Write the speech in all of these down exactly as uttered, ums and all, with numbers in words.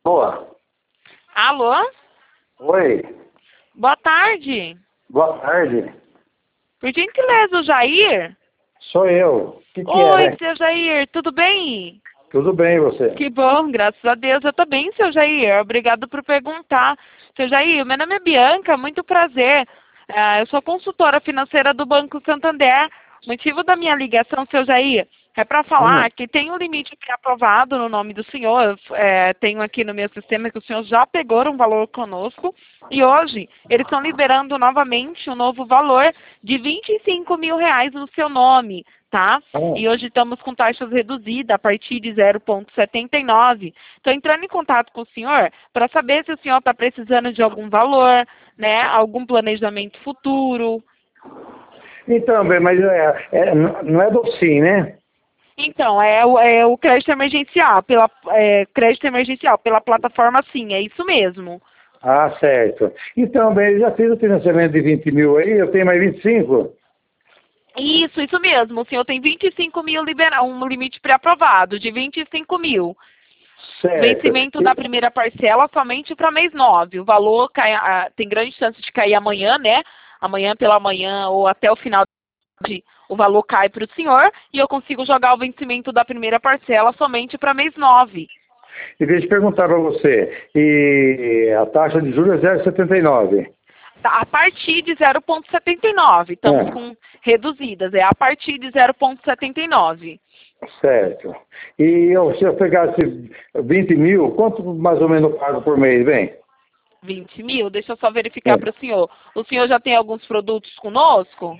Boa. Alô? Oi. Boa tarde. Boa tarde. Por gentileza, o Jair? Sou eu. O que, que Oi, é, né? seu Jair, tudo bem? Tudo bem, e você? Que bom, graças a Deus. Eu tô bem, seu Jair. Obrigado por perguntar. Seu Jair, meu nome é Bianca, muito prazer. Ah, eu sou consultora financeira do Banco Santander. O motivo da minha ligação, seu Jair, é para Hum. falar que tem um limite pré-aprovado no nome do senhor. Eu, é, tenho aqui no meu sistema que o senhor já pegou um valor conosco. E hoje, eles estão liberando novamente um novo valor de vinte e cinco mil reais no seu nome, tá? Ah, E hoje estamos com taxas reduzidas a partir de zero vírgula setenta e nove. Estou entrando em contato com o senhor para saber se o senhor está precisando de algum valor, né? Algum planejamento futuro. Então, bem, mas é, é, não é do Sim, né? Então, é, o- é o crédito emergencial, pela é, crédito emergencial, pela plataforma Sim, é isso mesmo. Ah, certo. Então, bem, eu já fiz o financiamento de vinte mil aí, eu tenho mais vinte e cinco. Isso, isso mesmo. O senhor tem vinte e cinco mil libera um limite pré-aprovado de vinte e cinco mil. Certo. Vencimento da E- primeira parcela somente para mês nove. O valor cai, ah, tem grande chance de cair amanhã, né? Amanhã pela manhã ou até o final de o valor cai para o senhor e eu consigo jogar o vencimento da primeira parcela somente para mês nove. E deixa eu perguntar para você, e a taxa de juros é zero vírgula setenta e nove? Tá, a partir de zero vírgula setenta e nove. Estamos É, com reduzidas, é a partir de zero vírgula setenta e nove. certo. E eu, se eu pegasse vinte mil, quanto mais ou menos eu pago por mês, bem? vinte mil, deixa eu só verificar É. para o senhor. O senhor já tem alguns produtos conosco?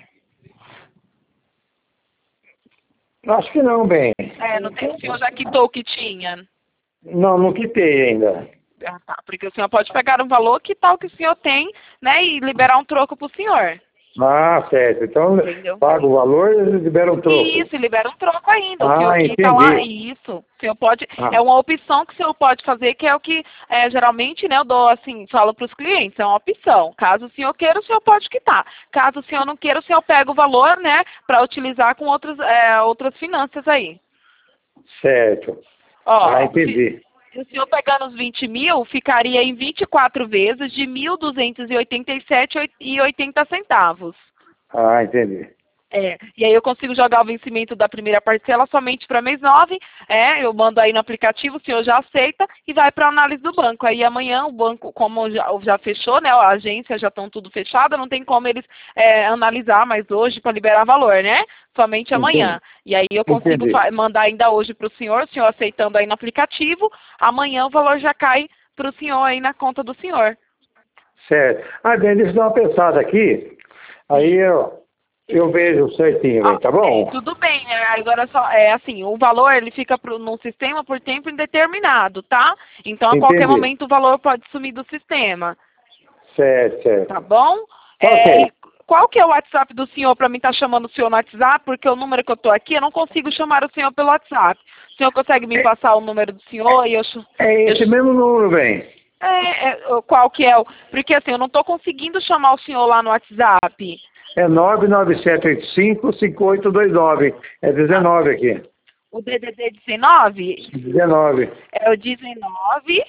Acho que não, bem. É, não tem, o senhor já quitou o que tinha? Não, não quitei ainda. Ah, tá, porque o senhor pode pegar um valor que tal que o senhor tem, né, e liberar um troco para o senhor, Ah, certo. Então, entendeu? paga o valor e eles liberam um troco. Isso, libera um troco ainda. O senhor Ah, que está lá, entendi. isso. O senhor pode, Ah, é uma opção que o senhor pode fazer, que é o que é, geralmente, né, eu dou assim, falo para os clientes, é uma opção. Caso o senhor queira, o senhor pode quitar. Caso o senhor não queira, o senhor pega o valor, né, para utilizar com outras, é, outras finanças aí. certo. Ah, Ó, se, entendi. se o senhor pegando os vinte mil, ficaria em vinte e quatro vezes de mil duzentos e oitenta e sete e oitenta centavos. Ah, entendi. É, e aí eu consigo jogar o vencimento da primeira parcela somente para mês nove, é, eu mando aí no aplicativo, o senhor já aceita e vai para a análise do banco. Aí amanhã o banco, como já, já fechou, né, a agência já estão tudo fechada, não tem como eles é, analisar mais hoje para liberar valor, né? Somente amanhã. Entendi. E aí eu consigo Entendi. fa- mandar ainda hoje para o senhor, o senhor aceitando aí no aplicativo, amanhã o valor já cai para o senhor aí na conta do senhor. Certo. Ah, bem, deixa eu dar uma pensada aqui. Aí Sim. eu, eu vejo certinho, bem, Ah, tá é, bom? tudo bem, né? Agora só é assim, o valor ele fica pro, no sistema por tempo indeterminado, tá? Então a qualquer Entendi. momento o valor pode sumir do sistema, Certo, tá certo. bom? Tá É, ok. e qual que é o WhatsApp do senhor para mim estar chamando o senhor no WhatsApp? Porque o número que eu tô aqui eu não consigo chamar o senhor pelo WhatsApp. O senhor consegue me É, passar o número do senhor e eu, ch- é eu esse ch- mesmo número, bem. é, é, qual que é o? Porque assim eu não tô conseguindo chamar o senhor lá no WhatsApp. É nove nove sete oito cinco, cinco oito dois nove. É Ah, dezenove aqui. o D D D dezenove dezenove. é o dezenove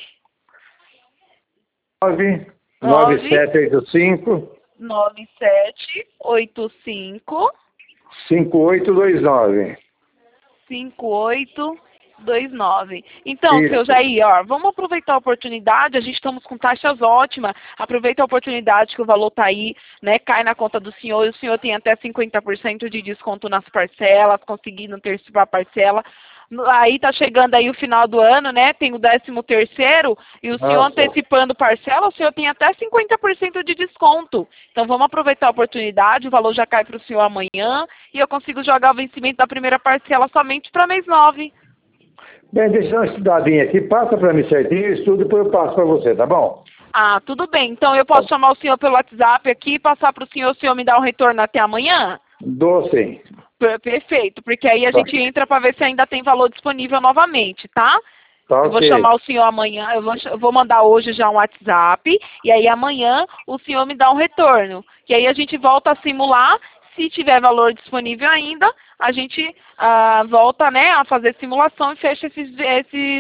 nove nove nove sete oito cinco, nove sete oito cinco cinco oito dois nove. cinco oito dois nove. Então, seu Isso. Jair, ó, vamos aproveitar a oportunidade, a gente estamos com taxas ótimas, aproveita a oportunidade que o valor está aí, né, cai na conta do senhor, e o senhor tem até cinquenta por cento de desconto nas parcelas, conseguindo antecipar a parcela. No- Aí tá chegando aí o final do ano, né? Tem o décimo terceiro e o senhor Nossa. antecipando parcela, o senhor tem até cinquenta por cento de desconto. Então vamos aproveitar a oportunidade, o valor já cai para o senhor amanhã e eu consigo jogar o vencimento da primeira parcela somente para mês nove. Bem, deixa eu dar uma estudadinha aqui. Passa para mim certinho, eu estudo e depois eu passo para você, tá bom? Ah, tudo bem. Então eu posso chamar o senhor pelo WhatsApp aqui e passar para o senhor, o senhor me dá um retorno até amanhã? Dou sim. Per- Perfeito, porque aí a Tá, gente entra para ver se ainda tem valor disponível novamente, tá? tá Eu vou ok. chamar o senhor amanhã, eu vou, ch- eu vou mandar hoje já um WhatsApp, e aí amanhã o senhor me dá um retorno. Que aí a gente volta a simular, se tiver valor disponível ainda, a gente ah, volta, né, a fazer simulação e fecha esses, esses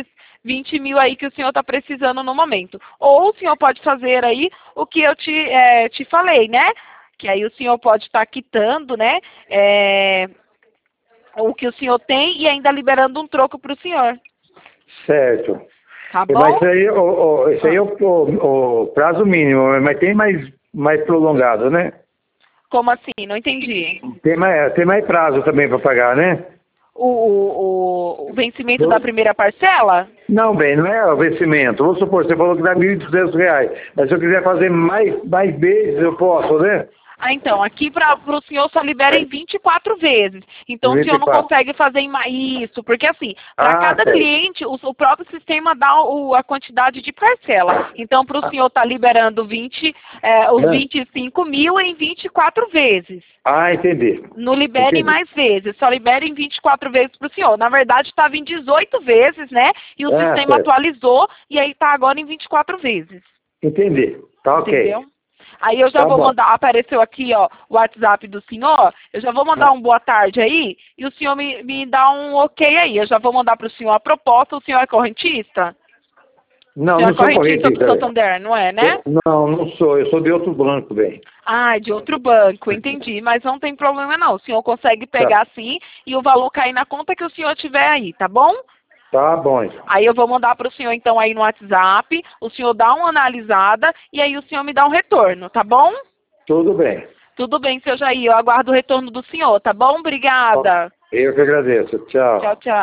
vinte mil aí que o senhor está precisando no momento. Ou o senhor pode fazer aí o que eu te, é, te falei, né? Que aí o senhor pode estar tá quitando, né? É, o que o senhor tem e ainda liberando um troco para o senhor. Certo. Tá bom? Mas isso aí, o, o, isso aí é o, o, o prazo mínimo, mas tem mais, mais prolongado, né? Como assim? Não entendi. Tem mais, tem mais prazo também para pagar, né? O, o, o vencimento da primeira parcela? Não, bem, não é o vencimento. Vamos supor, você falou que dá mil e duzentos reais. Mas se eu quiser fazer mais, mais vezes, eu posso, né? Ah, então, aqui para o senhor só libera em vinte e quatro vezes. Então o senhor não consegue fazer em mais isso, porque assim, para Ah, cada certo. cliente, o, o próprio sistema dá o, a quantidade de parcela. Então, para o senhor estar tá liberando vinte, é, os É. vinte e cinco mil em vinte e quatro vezes. Ah, entendi. Não libere Entendi. mais vezes, só libere em vinte e quatro vezes para o senhor. Na verdade, estava em dezoito vezes, né? E o Ah, sistema certo. atualizou e aí está agora em vinte e quatro vezes. Entendi. Tá ok. Entendeu? Aí eu já Tá vou bom. mandar, apareceu aqui, ó, o WhatsApp do senhor, eu já vou mandar um boa tarde aí, e o senhor me, me dá um ok aí. Eu já vou mandar para o senhor a proposta. O senhor é correntista? Não, O senhor não é sou correntista do correntista. Santander, não é, né? Não, não sou. Eu sou de outro banco, bem. Ah, de outro banco, entendi. Mas não tem problema não. O senhor consegue pegar Tá, sim e o valor cair na conta que o senhor tiver aí, tá bom? tá bom, então. Aí eu vou mandar para o senhor então aí no WhatsApp, o senhor dá uma analisada e aí o senhor me dá um retorno, tá bom? Tudo bem. Tudo bem, seu Jair, eu aguardo o retorno do senhor, tá bom? Obrigada. Eu que agradeço. Tchau. Tchau, tchau.